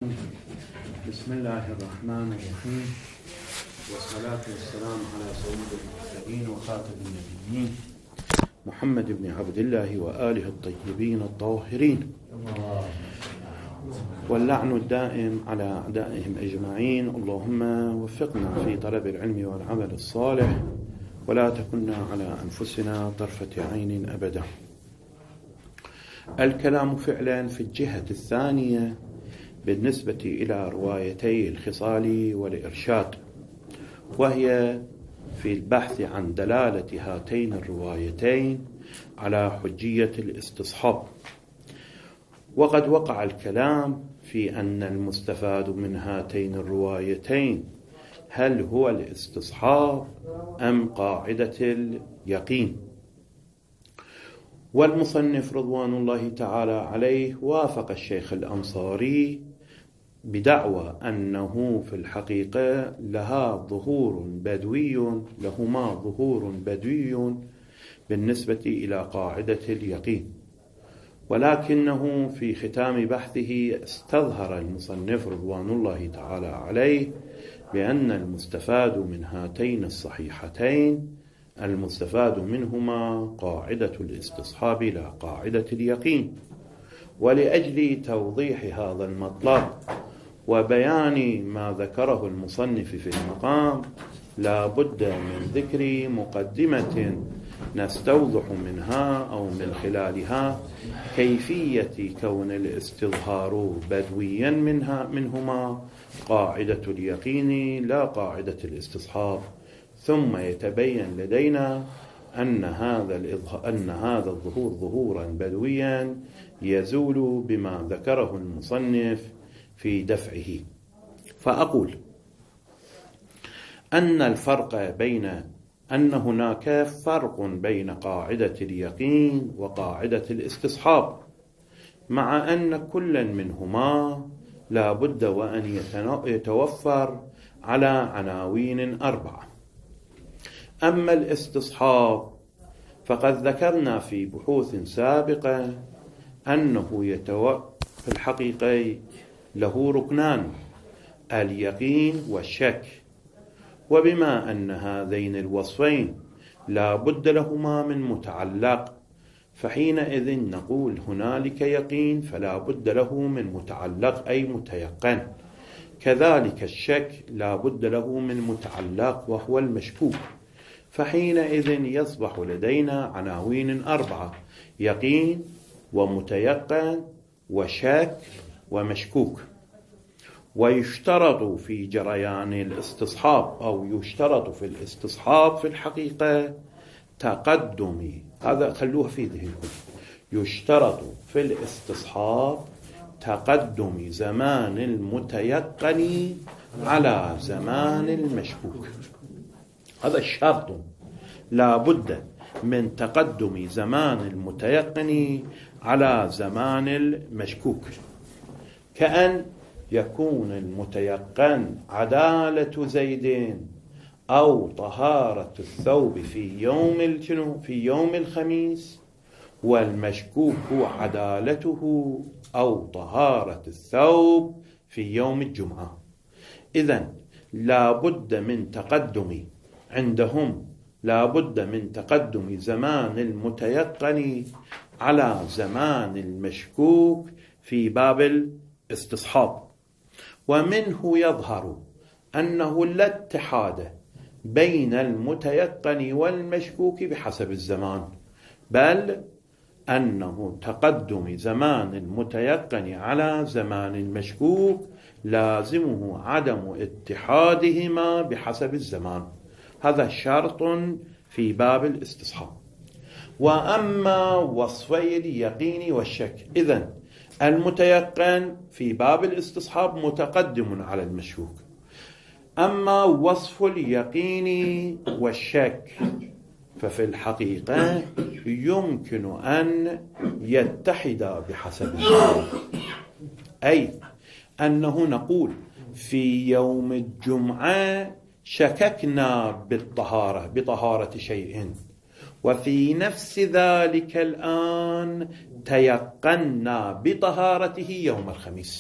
بسم الله الرحمن الرحيم، والصلاة والسلام على سيد المرسلين وخاتم النبيين محمد بن عبد الله وآله الطيبين الطاهرين، واللعن الدائم على أعدائهم أجمعين. اللهم وفقنا في طلب العلم والعمل الصالح، ولا تكلنا على أنفسنا طرفة عين أبدا. الكلام فعلا في الجهة الثانية بالنسبة إلى روايتي الخصال والإرشاد، وهي في البحث عن دلالة هاتين الروايتين على حجية الاستصحاب. وقد وقع الكلام في أن المستفاد من هاتين الروايتين هل هو الاستصحاب أم قاعدة اليقين. والمصنف رضوان الله تعالى عليه وافق الشيخ الأنصاري بدعوى أنه في الحقيقة لهما ظهور بدوي بالنسبة إلى قاعدة اليقين، ولكنه في ختام بحثه استظهر المصنف رضوان الله تعالى عليه بأن المستفاد من هاتين الصحيحتين المستفاد منهما قاعدة الاستصحاب لا قاعدة اليقين. ولأجل توضيح هذا المطلب وبيان ما ذكره المصنف في المقام لا بد من ذكر مقدمة نستوضح منها أو من خلالها كيفية كون الاستظهار بدويا منهما قاعدة اليقين لا قاعدة الاستصحاب، ثم يتبين لدينا أن هذا الظهور ظهورا بدويا يزول بما ذكره المصنف في دفعه. فأقول أن هناك فرق بين قاعدة اليقين وقاعدة الاستصحاب، مع أن كل منهما لا بد وأن يتوفر على عناوين 4. أما الاستصحاب فقد ذكرنا في بحوث سابقة أنه في الحقيقة له ركنان: اليقين والشك. وبما أن هذين الوصفين لا بد لهما من متعلق، فحينئذ نقول هنالك يقين فلا بد له من متعلق أي متيقن. كذلك الشك لا بد له من متعلق وهو المشكوك، فحينئذ يصبح لدينا عناوين 4: يقين ومتيقن وشك ومشكوك. ويشترط في جريان الاستصحاب أو يشترط في الاستصحاب في الحقيقة تقدم، هذا خلوه في ذهنكم، يشترط في الاستصحاب تقدم زمان المتيقن على زمان المشكوك. هذا الشرط، لا بد من تقدم زمان المتيقن على زمان المشكوك، كأن يكون المتيقن عدالة زيد أو طهارة الثوب في يوم الخميس، والمشكوك عدالته أو طهارة الثوب في يوم الجمعة. إذن لا بد من تقدم عندهم زمان المتيقن على زمان المشكوك في باب الاستصحاب. ومنه يظهر أنه لا اتحاد بين المتيقن والمشكوك بحسب الزمان، بل أنه تقدم زمان المتيقن على زمان المشكوك لازمه عدم اتحادهما بحسب الزمان. هذا شرط في باب الاستصحاب. وأما وصفي اليقين والشك، إذن المتيقن في باب الاستصحاب متقدم على المشكوك. أما وصف اليقين والشك ففي الحقيقة يمكن أن يتحدا بحسب الزمان، أي أنه نقول في يوم الجمعة شككنا بطهارة شيء، وفي نفس ذلك الآن تيقنا بطهارته يوم الخميس.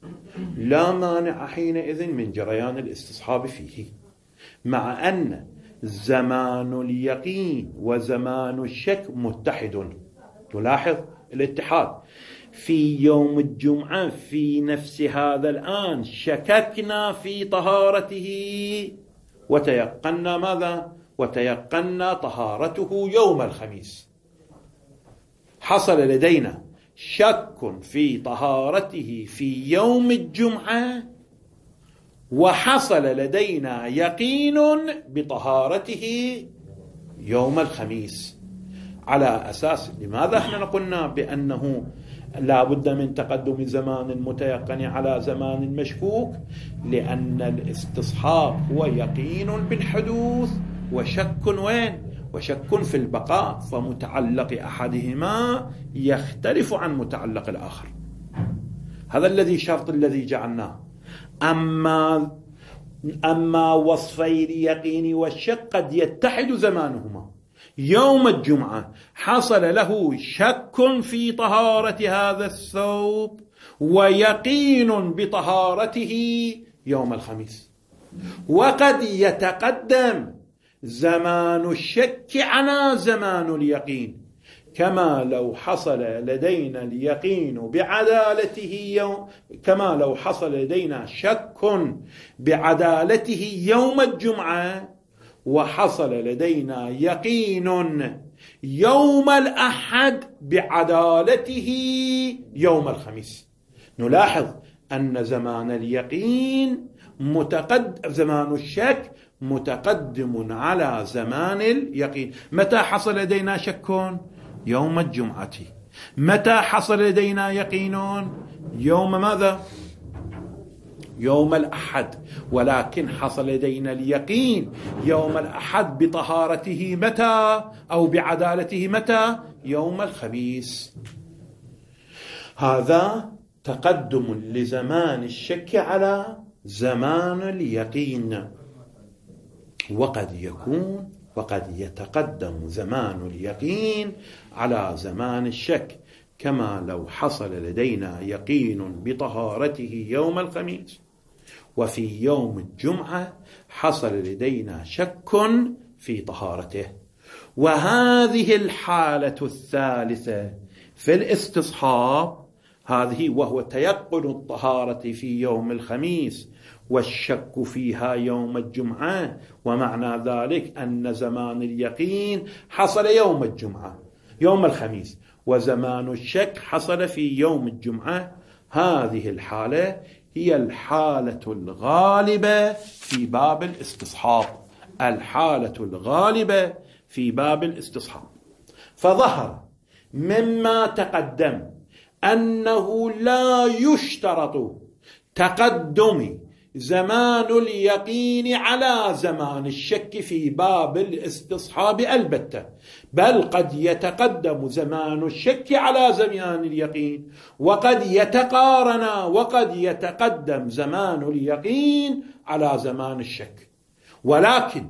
لا مانع حينئذ من جريان الاستصحاب فيه، مع أن زمان اليقين وزمان الشك متحد. تلاحظ الاتحاد. في يوم الجمعة في نفس هذا الآن شككنا في طهارته وتيقنا ماذا؟ وتيقنا طهارته يوم الخميس. حصل لدينا شك في طهارته في يوم الجمعة، وحصل لدينا يقين بطهارته يوم الخميس. على أساس لماذا احنا قلنا بأنه لا بد من تقدم زمان متيقن على زمان مشكوك؟ لأن الاستصحاب هو يقين بالحدوث وشك وين؟ وشك في البقاء، فمتعلق أحدهما يختلف عن متعلق الآخر. هذا الذي شرط الذي جعلناه. أما وصفي اليقين والشك قد يتحد زمانهما. يوم الجمعة حصل له شك في طهارة هذا الثوب ويقين بطهارته يوم الخميس، وقد يتقدم زمان الشك على زمان اليقين، كما لو حصل لدينا اليقين بعدالته كما لو حصل لدينا شك بعدالته يوم الجمعة، وحصل لدينا يقين يوم الأحد بعدالته يوم الخميس. نلاحظ أن زمان اليقين زمان الشك متقدم على زمان اليقين. متى حصل لدينا شك؟ يوم الجمعة. متى حصل لدينا يقين؟ يوم ماذا؟ يوم الأحد. ولكن حصل لدينا اليقين يوم الأحد بطهارته متى؟ أو بعدالته متى؟ يوم الخميس. هذا تقدم لزمان الشك على زمان اليقين. وقد يتقدم زمان اليقين على زمان الشك، كما لو حصل لدينا يقين بطهارته يوم الخميس، وفي يوم الجمعة حصل لدينا شك في طهارته. وهذه الحالة الثالثة في الاستصحاب، هذه وهو تيقن الطهارة في يوم الخميس والشك فيها يوم الجمعة، ومعنى ذلك أن زمان اليقين حصل يوم الجمعة يوم الخميس، وزمان الشك حصل في يوم الجمعة. هذه الحالة هي الحالة الغالبة في باب الاستصحاب. الحالة الغالبة في باب الاستصحاب. فظهر مما تقدم أنه لا يشترط تقدم زمان اليقين على زمان الشك في باب الاستصحاب البتة، بل قد يتقدم زمان الشك على زمان اليقين، وقد يتقارن، وقد يتقدم زمان اليقين على زمان الشك. ولكن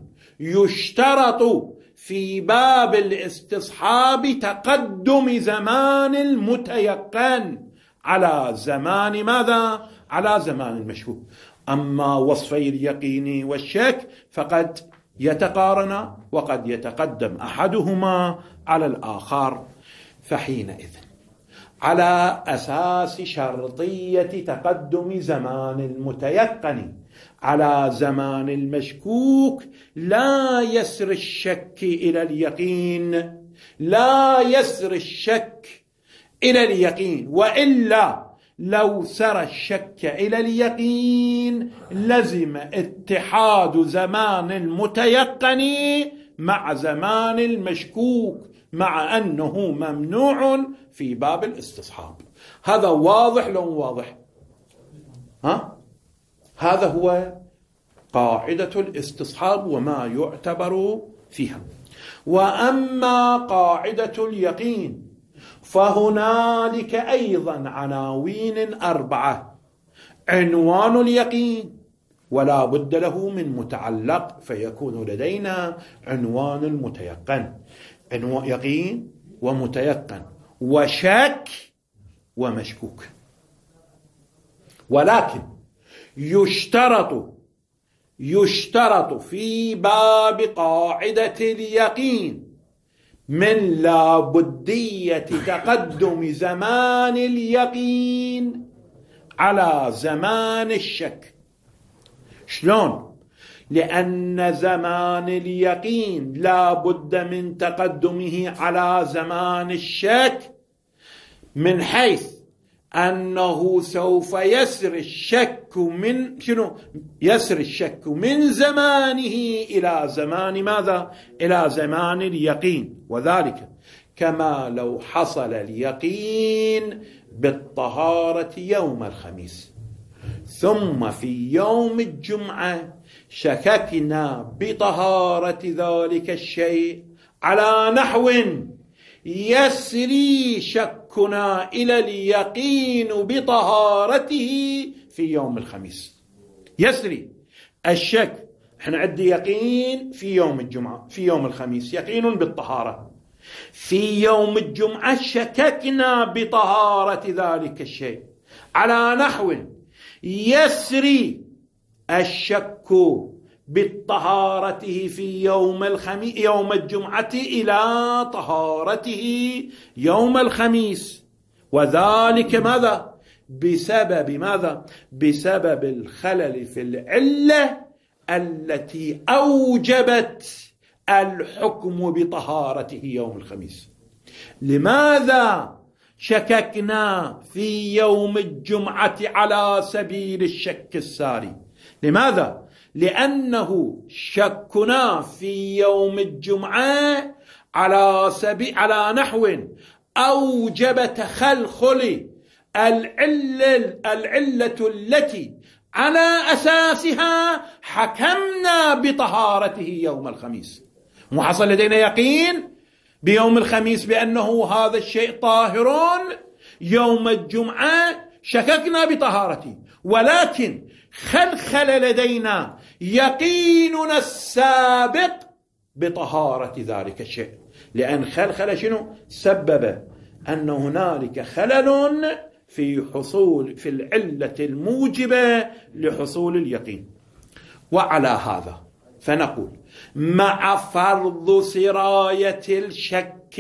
يشترط في باب الاستصحاب تقدم زمان المتيقن على زمان ماذا؟ على زمان المشكوك. أما وصفي اليقين والشك فقد يتقارن، وقد يتقدم أحدهما على الآخر. فحينئذ على أساس شرطية تقدم زمان المتيقن على زمان المشكوك لا يسر الشك إلى اليقين، لا يسر الشك إلى اليقين، وإلا لو سر الشك إلى اليقين لزم اتحاد زمان المتيقن مع زمان المشكوك، مع أنه ممنوع في باب الاستصحاب. هذا واضح لو واضح؟ هذا هو قاعدة الاستصحاب وما يعتبر فيها. وأما قاعدة اليقين فهنالك أيضا عناوين 4. عنوان اليقين ولا بد له من متعلق، فيكون لدينا عنوان المتيقن. يقين ومتيقن وشك ومشكوك. ولكن يشترط في باب قاعدة اليقين من لابدية تقدم زمان اليقين على زمان الشك. شلون؟ لأن زمان اليقين لا بد من تقدمه على زمان الشك، من حيث أنه سوف يسر الشك من يسر الشك من زمانه إلى زمان ماذا؟ إلى زمان اليقين. وذلك كما لو حصل اليقين بالطهارة يوم الخميس، ثم في يوم الجمعة شككنا بطهارة ذلك الشيء على نحو يسري شكنا إلى اليقين بطهارته في يوم الخميس. يسري الشك، احنا عندي يقين في يوم الجمعة، في يوم الخميس يقين بالطهارة، في يوم الجمعة شككنا بطهارة ذلك الشيء على نحو يسري الشك بطهارته في يوم الجمعة إلى طهارته يوم الخميس. وذلك ماذا؟ بسبب ماذا؟ بسبب الخلل في العلة التي أوجبت الحكم بطهارته يوم الخميس. لماذا شككنا في يوم الجمعة على سبيل الشك الساري؟ لماذا؟ لأنه شكنا في يوم الجمعة على نحو أوجب تخلخل العلة التي على أساسها حكمنا بطهارته يوم الخميس. وحصل لدينا يقين بيوم الخميس بأنه هذا الشيء طاهر، يوم الجمعة شككنا بطهارته، ولكن خلخل لدينا يقيننا السابق بطهارة ذلك الشيء، لأن خلخل شنو؟ سبب أن هنالك خلل في العلة الموجبة لحصول اليقين. وعلى هذا فنقول مع فرض سراية الشك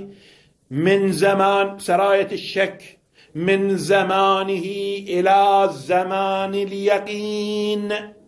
من زمانه إلى زمان اليقين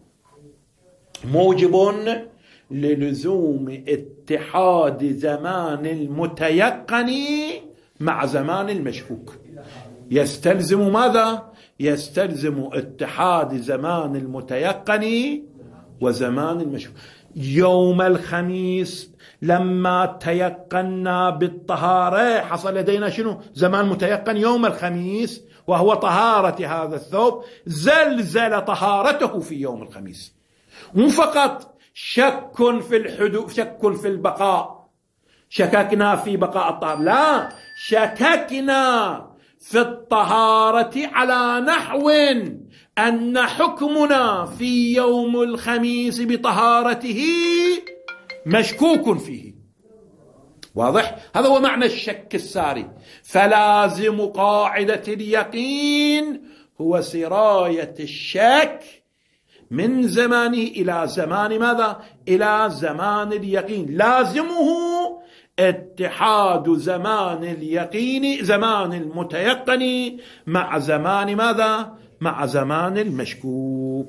موجب للزوم اتحاد زمان المتيقن مع زمان المشكوك. يستلزم ماذا؟ يستلزم اتحاد زمان المتيقن وزمان المشكوك. يوم الخميس لما تيقنا بالطهارة حصل لدينا شنو؟ زمان متيقن يوم الخميس، وهو طهارة هذا الثوب، زلزل طهارته في يوم الخميس. مو فقط شك في الحدوث، شك في البقاء، شككنا في بقاء الطهارة، لا، شككنا في الطهارة على نحو أن حكمنا في يوم الخميس بطهارته مشكوك فيه. واضح؟ هذا هو معنى الشك الساري. فلازم قاعدة اليقين هو سراية الشك من زمانه إلى زمان ماذا؟ إلى زمان اليقين. لازمه اتحاد زمان اليقين، زمان المتيقن، مع زمان ماذا؟ مع زمان المشكوك.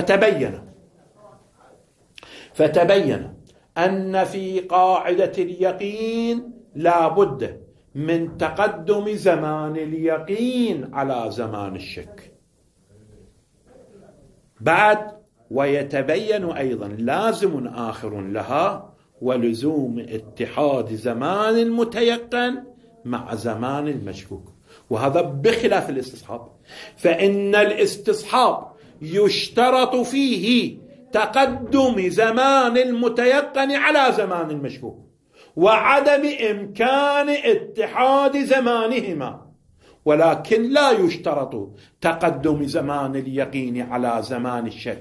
فتبين أن في قاعدة اليقين لا بد من تقدم زمان اليقين على زمان الشك. بعد ويتبين أيضا لازم آخر لها، ولزوم اتحاد زمان المتيقن مع زمان المشكوك. وهذا بخلاف الاستصحاب، فإن الاستصحاب يشترط فيه تقدم زمان المتيقن على زمان المشكوك، وعدم إمكان اتحاد زمانهما، ولكن لا يشترط تقدم زمان اليقين على زمان الشك.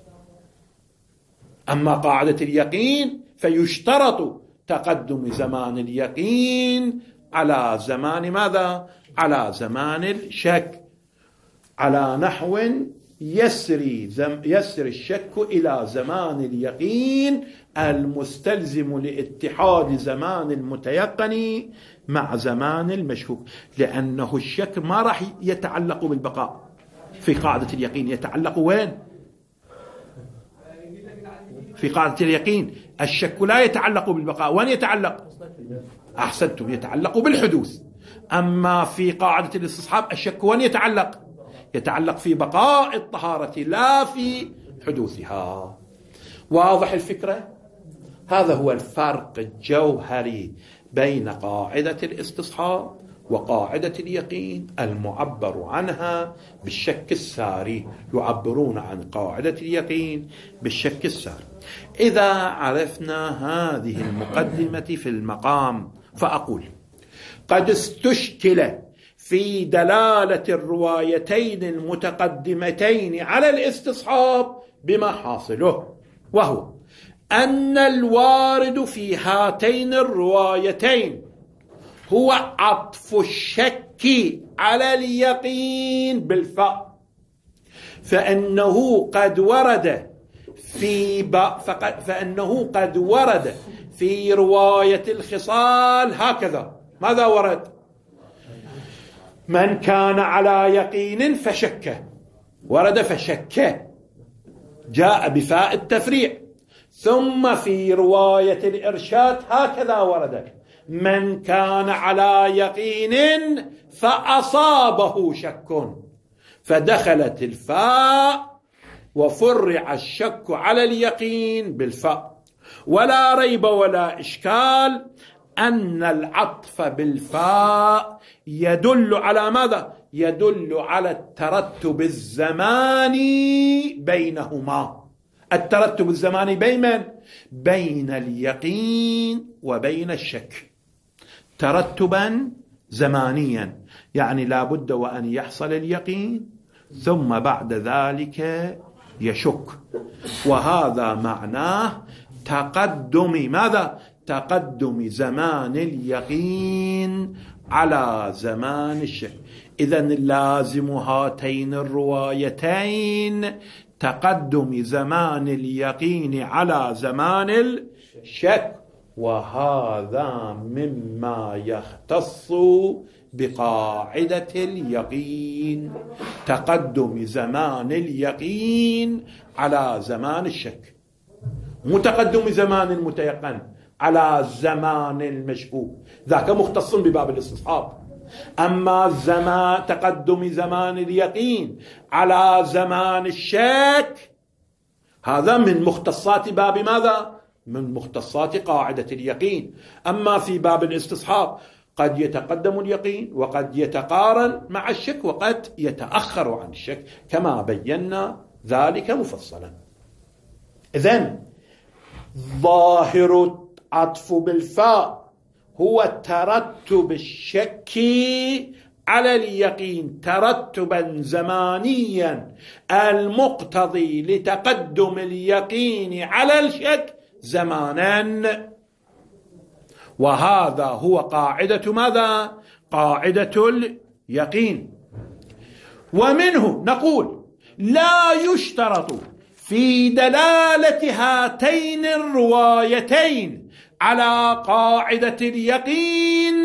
أما قاعدة اليقين فيشترط تقدم زمان اليقين على زمان ماذا؟ على زمان الشك. على نحو يسري الشك إلى زمان اليقين المستلزم لاتحاد زمان المتيقن مع زمان المشكوك، لأنه الشك ما راح يتعلق بالبقاء في قاعدة اليقين، يتعلق وين؟ في قاعدة اليقين الشك لا يتعلق بالبقاء، وين يتعلق؟ أحسنتم، يتعلق بالحدوث. أما في قاعدة الاستصحاب الشك وين يتعلق؟ يتعلق في بقاء الطهارة لا في حدوثها. واضح الفكرة؟ هذا هو الفرق الجوهري بين قاعدة الاستصحاب وقاعدة اليقين المعبر عنها بالشك الساري. يعبرون عن قاعدة اليقين بالشك الساري. إذا عرفنا هذه المقدمة في المقام فأقول قد استشكل في دلالة الروايتين المتقدمتين على الاستصحاب بما حاصله، وهو أن الوارد في هاتين الروايتين هو عطف الشك على اليقين بالفاء، فإنه قد ورد في رواية الخصال هكذا. ماذا ورد؟ من كان على يقين فشك، ورد فشك، جاء بفاء التفريع. ثم في رواية الإرشاد هكذا ورد: من كان على يقين فأصابه شك، فدخلت الفاء وفرع الشك على اليقين بالفاء. ولا ريب ولا إشكال أن العطف بالفاء يدل على ماذا؟ يدل على الترتب الزماني بينهما. الترتب الزماني بين من؟ بين اليقين وبين الشك، ترتبا زمانيا، يعني لا بد وأن يحصل اليقين ثم بعد ذلك يشك. وهذا معناه تقدم ماذا؟ تقدم زمان اليقين على زمان الشك. إذن لازم هاتين الروايتين تقدم زمان اليقين على زمان الشك، وهذا مما يختص بقاعدة اليقين، تقدم زمان اليقين على زمان الشك، متقدم زمان المتيقن على زمان المشكوك، ذاك مختص بباب الاستصحاب. أما تقدم زمان اليقين على زمان الشك هذا من مختصات باب ماذا؟ من مختصات قاعدة اليقين. أما في باب الاستصحاب قد يتقدم اليقين وقد يتقارن مع الشك وقد يتأخر عن الشك، كما بينا ذلك مفصلا. إذن ظاهر العطف بالفاء هو ترتب الشك على اليقين ترتبا زمانيا المقتضي لتقدم اليقين على الشك زمانا. وهذا هو قاعدة ماذا؟ قاعدة اليقين. ومنه نقول لا يشترط في دلالة هاتين الروايتين على قاعدة اليقين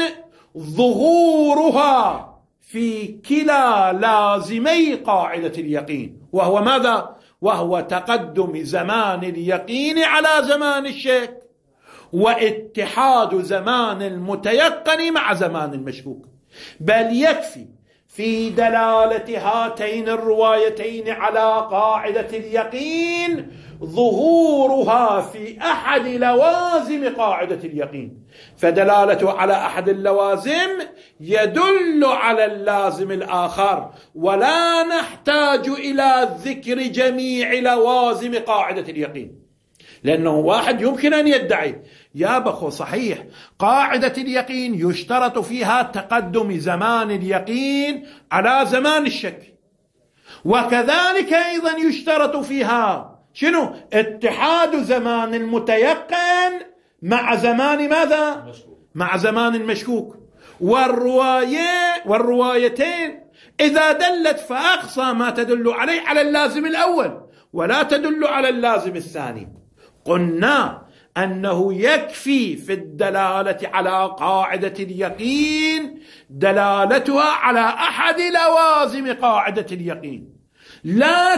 ظهورها في كلا لازمي قاعدة اليقين، وهو ماذا؟ وهو تقدم زمان اليقين على زمان الشك، واتحاد زمان المتيقن مع زمان المشكوك. بل يكفي في دلالة هاتين الروايتين على قاعدة اليقين ظهورها في أحد لوازم قاعدة اليقين، فدلالته على أحد اللوازم يدل على اللازم الآخر، ولا نحتاج إلى ذكر جميع لوازم قاعدة اليقين. لأنه واحد يمكن أن يدعي يا بخو صحيح قاعدة اليقين يشترط فيها تقدم زمان اليقين على زمان الشك، وكذلك أيضا يشترط فيها شنو؟ اتحاد زمان المتيقن مع زمان ماذا؟ مع زمان المشكوك. والروايتين إذا دلت فأقصى ما تدل عليه على اللازم الأول ولا تدل على اللازم الثاني. قلنا أنه يكفي في الدلالة على قاعدة اليقين دلالتها على أحد لوازم قاعدة اليقين، لا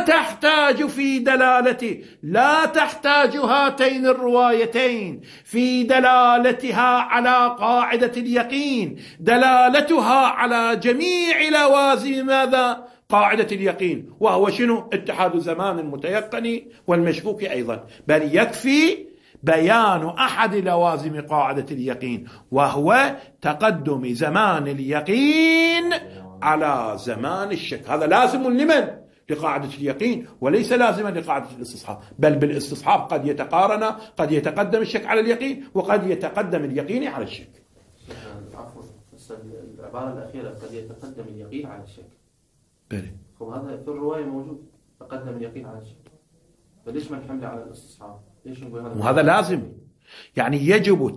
تحتاج هاتين الروايتين في دلالتها على قاعدة اليقين دلالتها على جميع لوازم ماذا؟ قاعدة اليقين، وهو شنو؟ اتحاد زمان المتيقن والمشكوك أيضا، بل يكفي بيان أحد لوازم قاعدة اليقين، وهو تقدم زمان اليقين على زمان الشك. هذا لازم لمن؟ لقاعدة اليقين، وليس لازما لقاعدة الاستصحاب، بل بالاستصحاب قد يتقارن، قد يتقدم الشك على اليقين وقد يتقدم اليقين على الشك. عفوا، العبارة الأخيرة قد يتقدم اليقين على الشك. بلي. هذا في الرواية موجود، تقدم اليقين على الشك، فليش ما نحمله على الاستصحاب؟ ليش نقول هذا؟ وهذا لازم، يعني يجب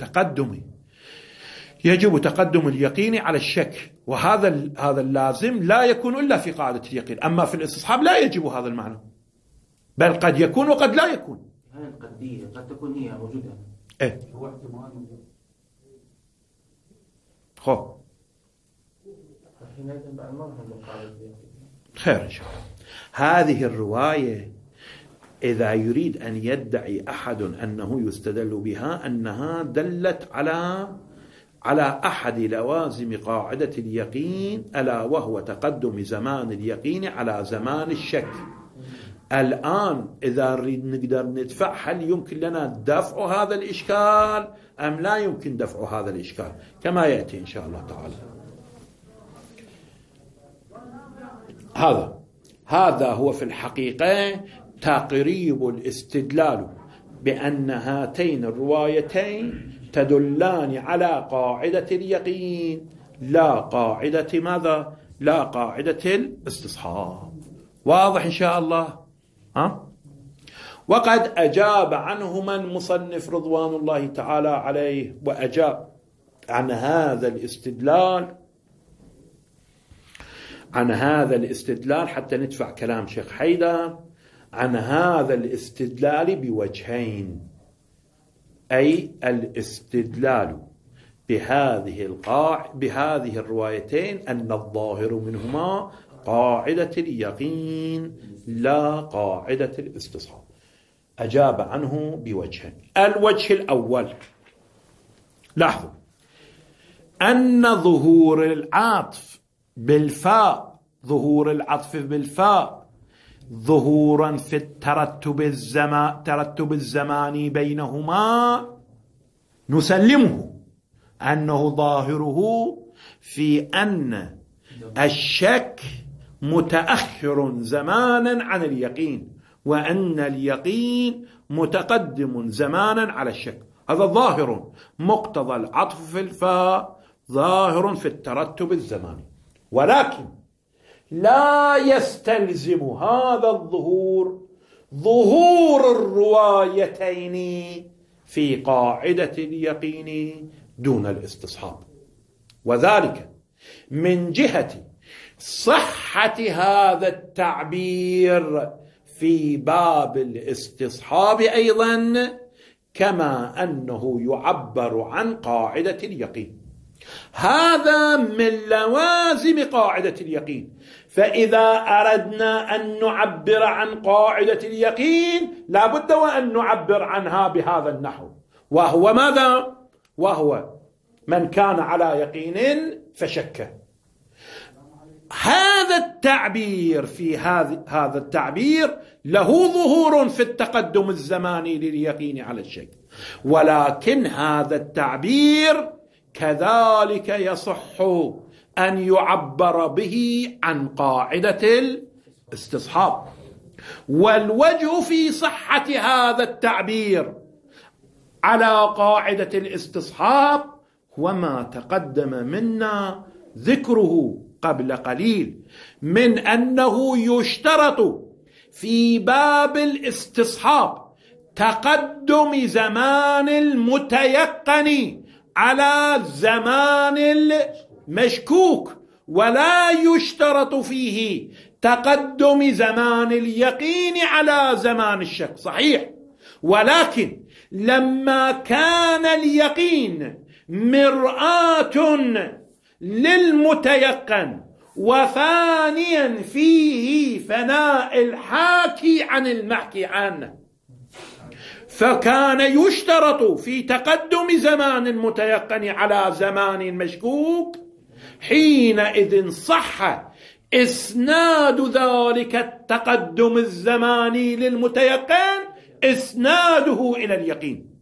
تقدم اليقين على الشك، وهذا اللازم لا يكون إلا في قاعدة اليقين. أما في الاستصحاب لا يجب هذا المعنى، بل قد يكون وقد لا يكون. هاي القدية قد تكون هي موجودة. إيه؟ هو احتمال خو حينئذ بعد ما نحن قاعدة اليقين. خير إن شاء الله. هذه الرواية إذا يريد أن يدعي أحد أنه يستدل بها أنها دلت على أحد لوازم قاعدة اليقين، ألا وهو تقدم زمان اليقين على زمان الشك. الآن إذا نقدر ندفع، هل يمكن لنا دفع هذا الإشكال أم لا يمكن دفع هذا الإشكال؟ كما يأتي إن شاء الله تعالى. هذا هو في الحقيقة تقريب الاستدلال بأن هاتين الروايتين تدلان على قاعدة اليقين لا قاعدة ماذا؟ لا قاعدة الاستصحاب. واضح إن شاء الله؟ وقد أجاب عنهما المصنف رضوان الله تعالى عليه، وأجاب عن هذا الاستدلال حتى ندفع كلام شيخ حيدر عن هذا الاستدلال بوجهين، أي الاستدلال بهذه الروايتين أن الظاهر منهما قاعدة اليقين لا قاعدة الاستصحاب. أجاب عنه بوجهين. الوجه الأول، لاحظوا أن ظهور العطف بالفاء ظهورا في الترتب الزماني بينهما نسلمه أنه ظاهره في أن الشك متأخر زمانا عن اليقين، وأن اليقين متقدم زمانا على الشك. هذا ظاهر، مقتضى العطف في الفاء ظاهر في الترتب الزماني، ولكن لا يستلزم هذا الظهور ظهور الروايتين في قاعدة اليقين دون الاستصحاب، وذلك من جهة صحة هذا التعبير في باب الاستصحاب أيضا، كما أنه يعبر عن قاعدة اليقين. هذا من لوازم قاعدة اليقين، فإذا أردنا أن نعبر عن قاعدة اليقين لابد وأن نعبر عنها بهذا النحو، وهو ماذا؟ وهو من كان على يقين فشك. هذا التعبير هذا التعبير له ظهور في التقدم الزماني لليقين على الشك، ولكن هذا التعبير كذلك يصح أن يعبر به عن قاعدة الاستصحاب. والوجه في صحة هذا التعبير على قاعدة الاستصحاب هو ما تقدم منا ذكره قبل قليل، من أنه يشترط في باب الاستصحاب تقدم زمان المتيقن على زمان المشكوك، ولا يشترط فيه تقدم زمان اليقين على زمان الشك، صحيح، ولكن لما كان اليقين مرآة للمتيقن وثانيا فيه فناء الحاكي عن المحكي عنه، فكان يشترط في تقدم زمان المتيقن على زمان المشكوك، حينئذ صح إسناد ذلك التقدم الزماني للمتيقن إسناده إلى اليقين.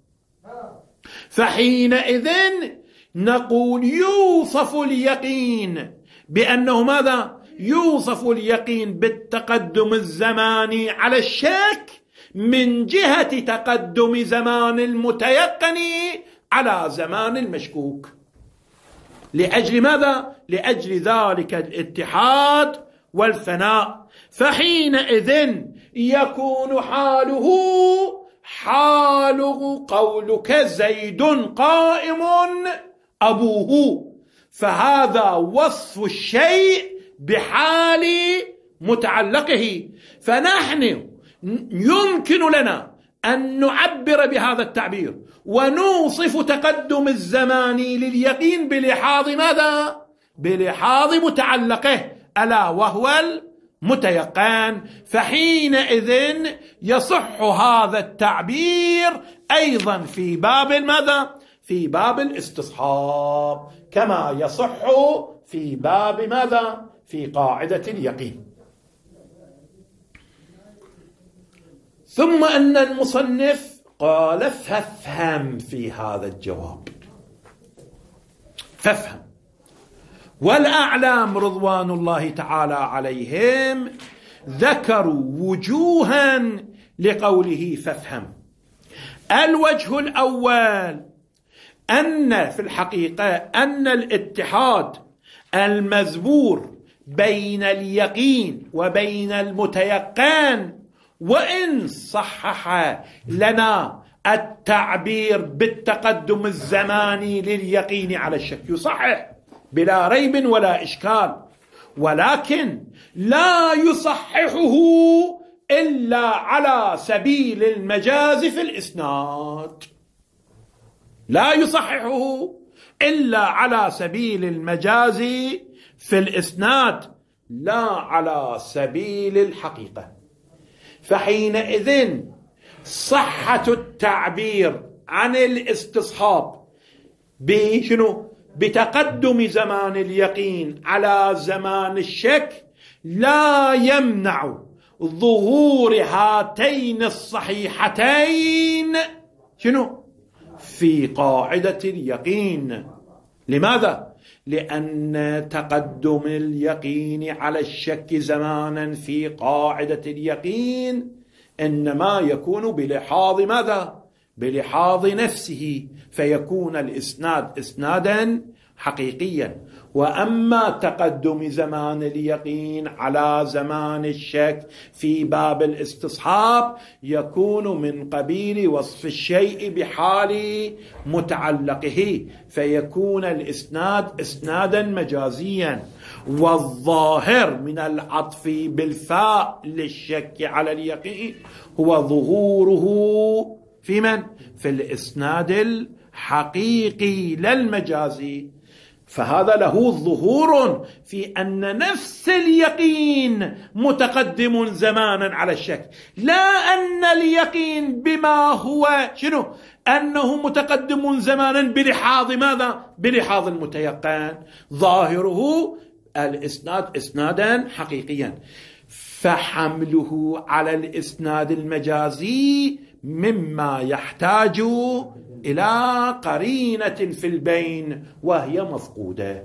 فحينئذ نقول يوصف اليقين بأنه ماذا؟ يوصف اليقين بالتقدم الزماني على الشك من جهة تقدم زمان المتيقن على زمان المشكوك. لأجل ماذا؟ لأجل ذلك الاتحاد والفناء. فحينئذ يكون حاله حاله قولك زيد قائم أبوه، فهذا وصف الشيء بحال متعلقه. فنحن يمكن لنا أن نعبر بهذا التعبير ونوصف تقدم الزمان لليقين بلحاظ ماذا؟ بلحاظ متعلقه ألا وهو المتيقن. فحينئذ يصح هذا التعبير أيضا في باب ماذا؟ في باب الاستصحاب، كما يصح في باب ماذا؟ في قاعدة اليقين. ثم أن المصنف قال فافهم في هذا الجواب، فافهم. والأعلام رضوان الله تعالى عليهم ذكروا وجوها لقوله فافهم. الوجه الأول أن في الحقيقة أن الاتحاد المذبور بين اليقين وبين المتيقن، وإن صحح لنا التعبير بالتقدم الزماني لليقين على الشك، يصحح بلا ريب ولا إشكال، ولكن لا يصححه إلا على سبيل المجاز في الإسناد، لا يصححه إلا على سبيل المجاز في الإسناد لا على سبيل الحقيقة. فحينئذ صحة التعبير عن الاستصحاب بشنو؟ بتقدم زمان اليقين على زمان الشك لا يمنع ظهور هاتين الصحيحتين شنو؟ في قاعدة اليقين. لماذا؟ لأن تقدم اليقين على الشك زمانا في قاعدة اليقين إنما يكون بلحاظ ماذا؟ بلحاظ نفسه، فيكون الإسناد إسنادا حقيقيا. وأما تقدم زمان اليقين على زمان الشك في باب الاستصحاب يكون من قبيل وصف الشيء بحال متعلقه، فيكون الإسناد إسنادا مجازيا. والظاهر من العطف بالفاء للشك على اليقين هو ظهوره في من؟ في الإسناد الحقيقي لا المجازي. فهذا له ظهور في أن نفس اليقين متقدم زمانا على الشك، لا أن اليقين بما هو شنو؟ أنه متقدم زمانا بلحاظ ماذا؟ بلحاظ المتيقن، ظاهره الإسناد إسنادا حقيقيا. فحمله على الإسناد المجازي مما يحتاج إلى قرينة في البين وهي مفقودة.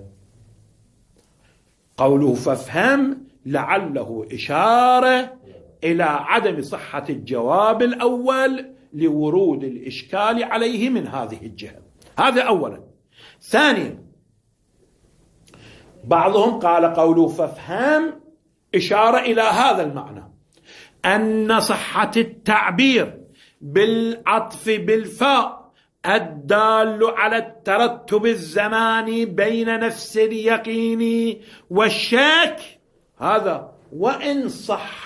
قوله فافهم لعله إشارة إلى عدم صحة الجواب الأول لورود الإشكال عليه من هذه الجهة. هذا أولا. ثانيا بعضهم قال قوله فافهم إشارة إلى هذا المعنى، أن صحة التعبير بالعطف بالفاء الدال على الترتب الزماني بين نفس اليقين والشك، هذا وإن صح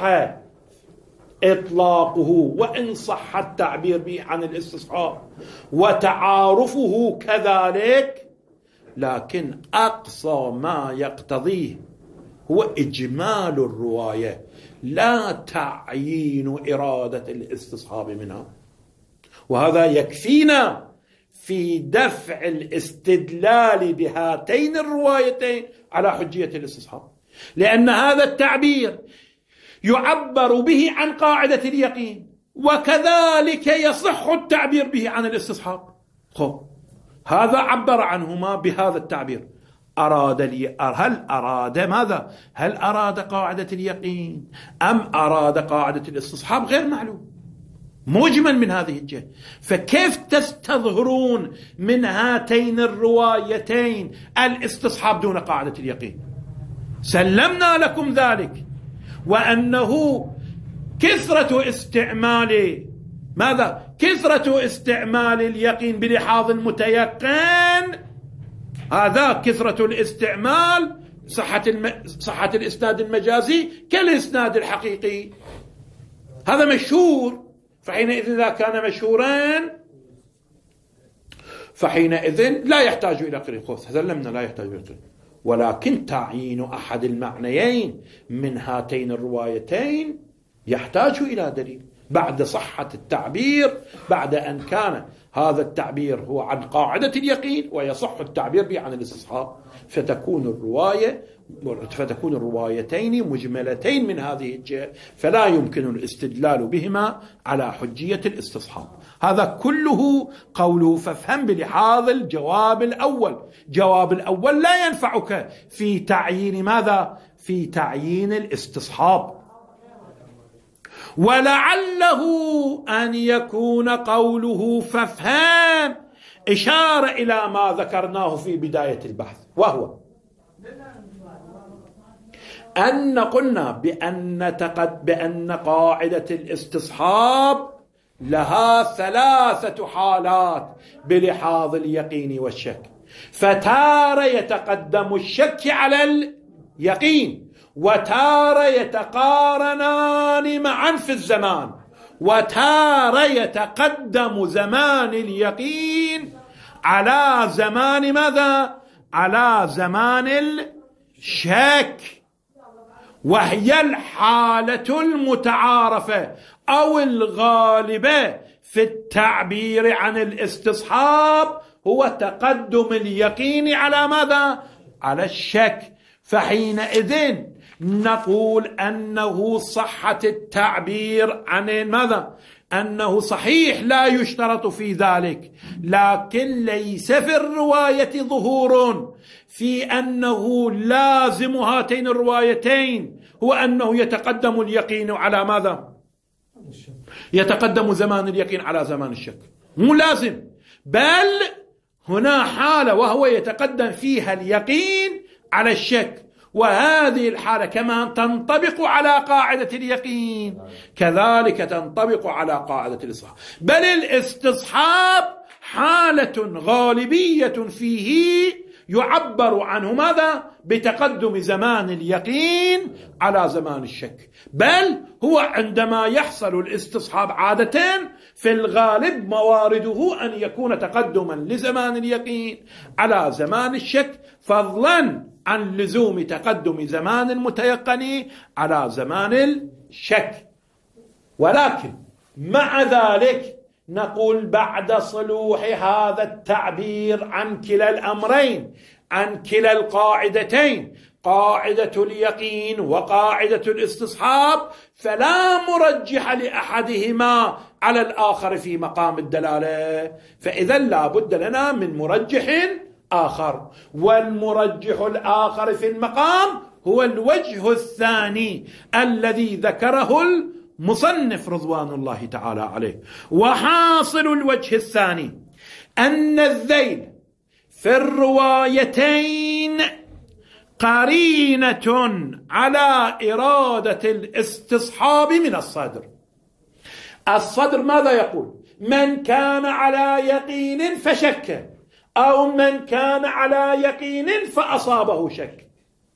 إطلاقه وإن صح التعبير به عن الاستصحاب وتعارفه كذلك، لكن أقصى ما يقتضيه هو إجمال الرواية لا تعيين إرادة الاستصحاب منها. وهذا يكفينا في دفع الاستدلال بهاتين الروايتين على حجية الاستصحاب، لأن هذا التعبير يعبر به عن قاعدة اليقين، وكذلك يصح التعبير به عن الاستصحاب. هذا عبر عنهما بهذا التعبير، هل أراد ماذا؟ هل أراد قاعدة اليقين أم أراد قاعدة الاستصحاب؟ غير معلوم، مجمل من هذه الجهة. فكيف تستظهرون من هاتين الروايتين الاستصحاب دون قاعدة اليقين؟ سلمنا لكم ذلك، وأنه كثرة استعمال ماذا؟ كثرة استعمال اليقين بلحاظ المتيقن، هذا كثرة الاستعمال صحة الإسناد المجازي كالإسناد الحقيقي، هذا مشهور. فحينئذ إذا كان مشهورا فحينئذ لا يحتاج إلى قرين. سلمنا لا يحتاج إلى قرين، ولكن تعيين أحد المعنيين من هاتين الروايتين يحتاج إلى دليل بعد صحة التعبير، بعد أن كان هذا التعبير هو عن قاعدة اليقين ويصح التعبير به عن الاستصحاب، فتكون الروايتين مجملتين من هذه الجهة، فلا يمكن الاستدلال بهما على حجية الاستصحاب. هذا كله قوله فافهم بلحاظ الجواب الأول. جواب الأول لا ينفعك في تعيين ماذا؟ في تعيين الاستصحاب. ولعله أن يكون قوله فافهم إشارة إلى ما ذكرناه في بداية البحث، وهو أن قلنا بأن قاعدة الاستصحاب لها 3 حالات بلحاظ اليقين والشك، فتارة يتقدم الشك على اليقين، وتارة يتقارنان معا في الزمان، وتارة يتقدم زمان اليقين على زمان ماذا؟ على زمان الشك، وهي الحالة المتعارفة أو الغالبة في التعبير عن الاستصحاب، هو تقدم اليقين على ماذا؟ على الشك. فحينئذ نقول أنه صحة التعبير عن ماذا؟ أنه صحيح لا يشترط في ذلك، لكن ليس في الرواية ظهور في أنه لازم هاتين الروايتين هو أنه يتقدم اليقين على ماذا؟ يتقدم زمان اليقين على زمان الشك، مو لازم، بل هنا حالة وهو يتقدم فيها اليقين على الشك، وهذه الحالة كما تنطبق على قاعدة اليقين كذلك تنطبق على قاعدة الاستصحاب، بل الاستصحاب حالة غالبية فيه يعبر عنه ماذا؟ بتقدم زمان اليقين على زمان الشك، بل هو عندما يحصل الاستصحاب عادة في الغالب موارده أن يكون تقدما لزمان اليقين على زمان الشك، فضلا عن لزوم تقدم زمان المتيقن على زمان الشك. ولكن مع ذلك نقول بعد صلوح هذا التعبير عن كلا الأمرين، عن كلا القاعدتين، قاعدة اليقين وقاعدة الاستصحاب، فلا مرجح لأحدهما على الآخر في مقام الدلالة، فإذا لا بد لنا من مرجح آخر، والمرجح الآخر في المقام هو الوجه الثاني الذي ذكره المصنف رضوان الله تعالى عليه. وحاصل الوجه الثاني أن الذيل في الروايتين قرينة على إرادة الاستصحاب من الصدر، الصدر ماذا يقول؟ من كان على يقين فشك، أو من كان على يقين فأصابه شك.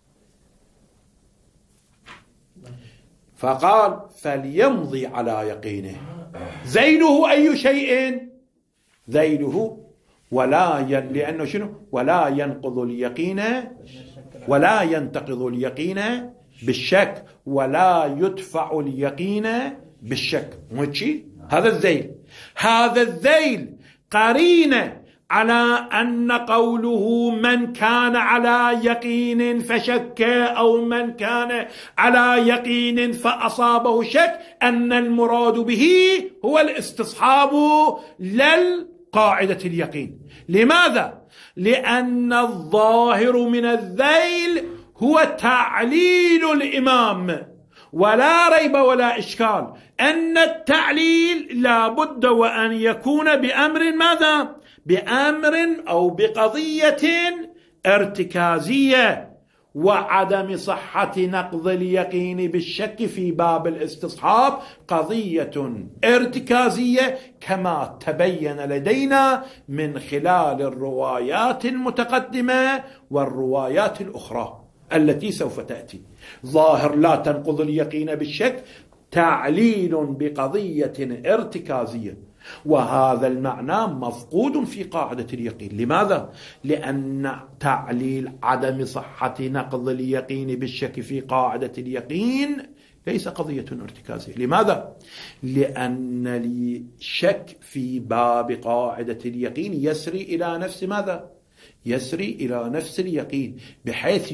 فقال فليمضي على يقينه. ذيله أي شيء؟ ذيله لأنه شنو؟ ولا ينقض اليقين ولا ينتقض اليقين بالشك، ولا يدفع اليقين بالشك. ماشي؟ هذا الذيل. هذا الذيل قرينة على أن قوله من كان على يقين فشك أو من كان على يقين فأصابه شك أن المراد به هو الاستصحاب للقاعدة اليقين. لماذا؟ لأن الظاهر من الذيل هو تعليل الإمام، ولا ريب ولا إشكال أن التعليل لا بد وأن يكون بأمر ماذا؟ بأمر أو بقضية ارتكازية، وعدم صحة نقض اليقين بالشك في باب الاستصحاب قضية ارتكازية كما تبين لدينا من خلال الروايات المتقدمة والروايات الأخرى التي سوف تأتي. ظاهر لا تنقض اليقين بالشك تعليل بقضية ارتكازية، وهذا المعنى مفقود في قاعدة اليقين. لماذا؟ لأن تعليل عدم صحة نقض اليقين بالشك في قاعدة اليقين ليس قضية ارتكازية. لماذا؟ لأن الشك في باب قاعدة اليقين يسري إلى نفس ماذا؟ يسري إلى نفس اليقين، بحيث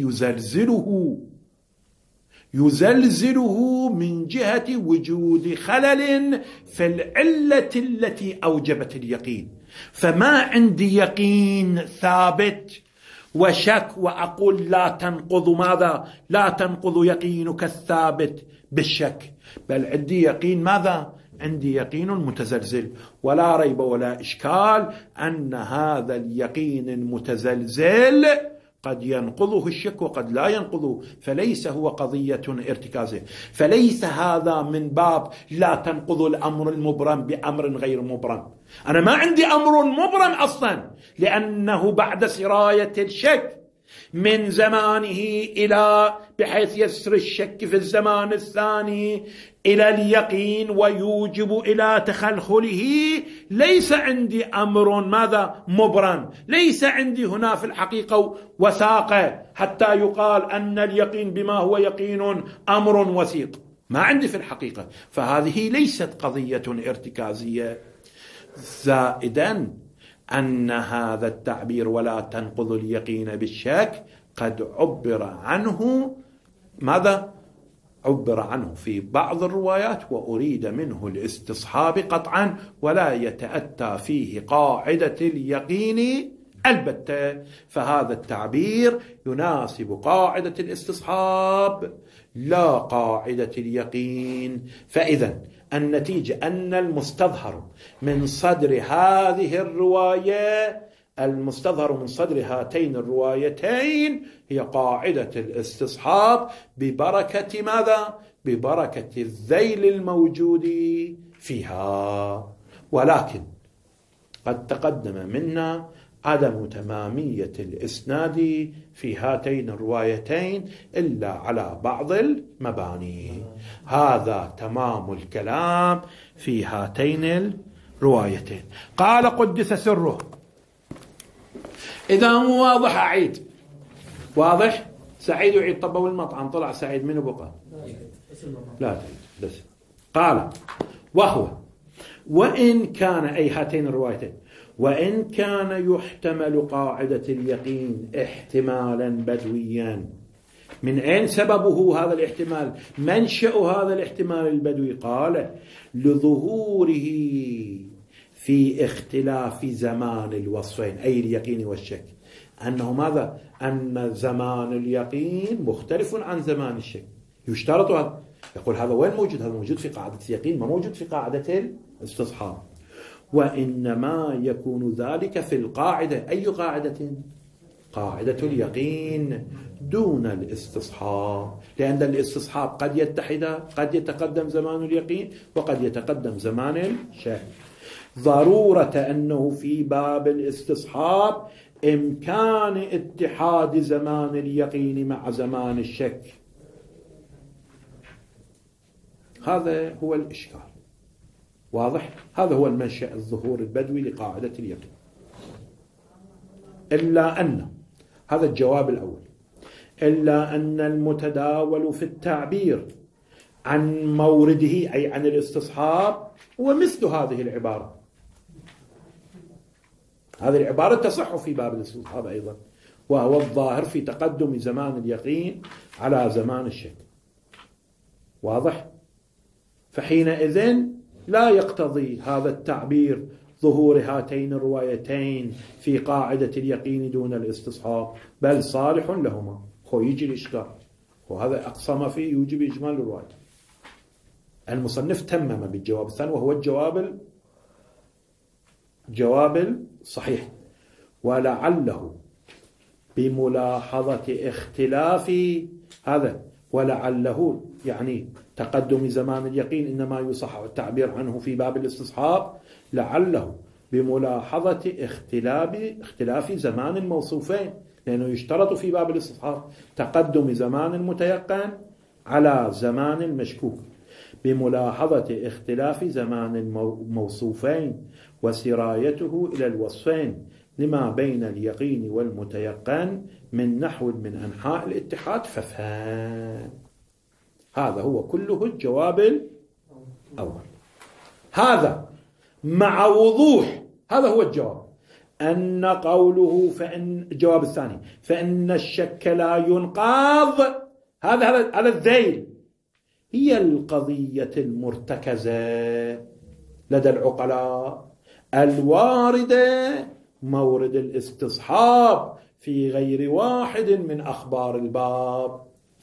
يزلزله من جهة وجود خلل في العلة التي أوجبت اليقين. فما عندي يقين ثابت وشك وأقول لا تنقض ماذا؟ لا تنقض يقينك الثابت بالشك، بل عندي يقين ماذا؟ عندي يقين متزلزل، ولا ريب ولا إشكال أن هذا اليقين المتزلزل قد ينقضه الشك وقد لا ينقضه، فليس هو قضية ارتكازية. فليس هذا من باب لا تنقض الأمر المبرم بأمر غير مبرم. أنا ما عندي أمر مبرم أصلا، لأنه بعد سراية الشك من زمانه إلى بحيث يسر الشك في الزمان الثاني إلى اليقين ويوجب إلى تخلخله، ليس عندي أمر ماذا؟ مبرم. ليس عندي هنا في الحقيقة وثاقة حتى يقال أن اليقين بما هو يقين أمر وثيق، ما عندي في الحقيقة. فهذه ليست قضية ارتكازية. زائدا أن هذا التعبير ولا تنقض اليقين بالشك قد عبر عنه ماذا؟ عبر عنه في بعض الروايات وأريد منه الاستصحاب قطعا، ولا يتأتى فيه قاعدة اليقين البتة. فهذا التعبير يناسب قاعدة الاستصحاب لا قاعدة اليقين. فإذا النتيجة أن المستظهر من صدر هذه الرواية، المستظهر من صدر هاتين الروايتين هي قاعدة الاستصحاب ببركة ماذا؟ ببركة الذيل الموجود فيها. ولكن قد تقدم منا عدم تمامية الإسناد في هاتين الروايتين إلا على بعض المباني. هذا تمام الكلام في هاتين الروايتين. قال قدس سره. إذا مو واضح أعيد. واضح؟ سعيد يعيد طبوا المطعم، طلع سعيد منه بقى لا تعيد بس. قال وهو وإن كان أي هاتين الروايتين وإن كان يحتمل قاعدة اليقين احتمالا بدويا. من أين سببه هذا الاحتمال؟ منشأ هذا الاحتمال البدوي؟ قال لظهوره في اختلاف زمان الوصفين، أي اليقين والشك. أنه ماذا؟ أن زمان اليقين مختلف عن زمان الشك. يشترط هذا. يقول هذا وين موجود؟ هذا موجود في قاعدة اليقين، ما موجود في قاعدة الاستصحاب. وإنما يكون ذلك في القاعدة. أي قاعدة؟ قاعدة اليقين. دون الاستصحاب، لأن الاستصحاب قد يتحد، قد يتقدم زمان اليقين وقد يتقدم زمان الشك. ضرورة أنه في باب الاستصحاب إمكان اتحاد زمان اليقين مع زمان الشك. هذا هو الإشكال. واضح؟ هذا هو المنشأ الظهور البدوي لقاعدة اليقين. إلا أن هذا الجواب الأول، إلا أن المتداول في التعبير عن مورده أي عن الاستصحاب هو مثل هذه العبارة. هذه العبارة تصح في باب الاستصحاب أيضا، وهو الظاهر في تقدم زمان اليقين على زمان الشك. واضح؟ فحينئذ لا يقتضي هذا التعبير ظهور هاتين الروايتين في قاعدة اليقين دون الاستصحاب، بل صالح لهما. هو يجي الإشكال، وهذا أقصى ما فيه يوجب إجمال الرواية. المصنف تمم بالجواب الثاني وهو الجواب الصحيح، ولعله بملاحظة اختلاف هذا، ولعله يعني تقدم زمان اليقين إنما يصح التعبير عنه في باب الاستصحاب، لعله بملاحظة اختلاف زمان الموصوفين، لأنه يشترط في باب الاستصحاب تقدم زمان المتيقن على زمان المشكوك، بملاحظة اختلاف زمان الموصوفين وسرايته إلى الوصفين لما بين اليقين والمتيقن من نحو من أنحاء الاتحاد ففهم. هذا هو كله الجواب الأول. هذا مع وضوح، هذا هو الجواب، أن قوله فإن الجواب الثاني فإن الشك لا ينقاض، هذا على الذيل، هي القضية المرتكزة لدى العقلاء الواردة مورد الاستصحاب في غير واحد من أخبار الباب،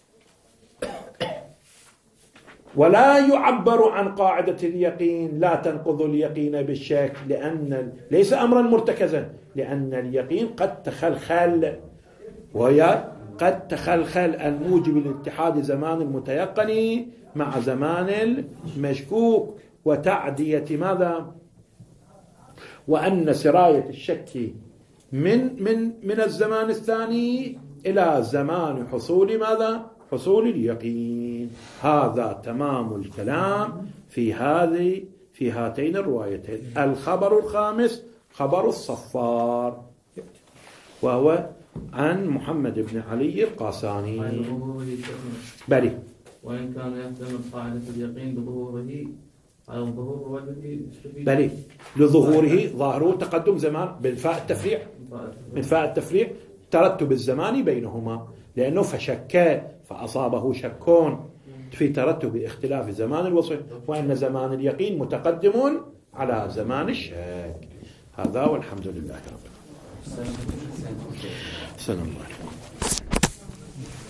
ولا يعبر عن قاعدة اليقين لا تنقض اليقين بالشك، لأن ليس أمرا مرتكزا، لأن اليقين قد تخلخل، وهي قد تخلخل الموجب لاتحاد زمان المتيقن مع زمان المشكوك وتعدية ماذا، وأن سراية الشك من الزمان الثاني إلى زمان حصول ماذا؟ حصول اليقين. هذا تمام الكلام في هاتين الروايتين. الخبر الخامس خبر الصفار، وهو عن محمد بن علي القاساني. بلي، وإن كان يحتمل قاعدة اليقين بظهوره على الظهور وجهه بلي لظهوره، ظاهره تقدم زمان بالفاء التفريع، من فاء التفريع ترتب الزمان بينهما، لأنه فشك فأصابه شكون في ترتب اختلاف زمان الوصف، وأن زمان اليقين متقدم على زمان الشك. هذا والحمد لله رب العالمين. السلام عليكم.